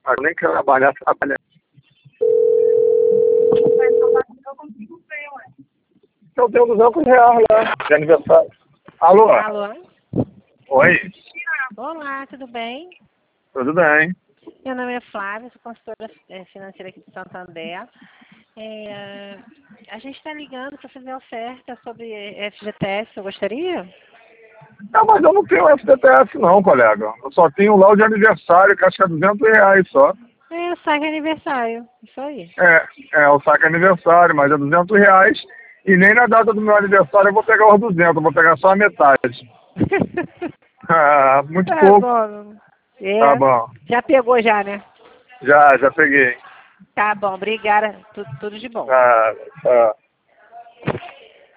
Eu nem quero trabalhar. Eu tenho R$ 200 lá, de aniversário. Alô? Alô? Oi? Olá, tudo bem? Tudo bem? Meu nome é Flávia, sou consultora financeira aqui de Santander. A gente está ligando para fazer oferta sobre FGTS, você gostaria? Não, mas eu não tenho FGTS não, colega. Eu só tenho lá o de aniversário, que acho que é R$ 200 só. É, saque aniversário, isso aí. O saque aniversário, mas é R$ 200. E nem na data do meu aniversário eu vou pegar os 200, eu vou pegar só a metade. Ah, muito Tá pouco. bom. Tá bom. Já pegou já, né? Já peguei. Tá bom, obrigada. Tudo de bom. Tá.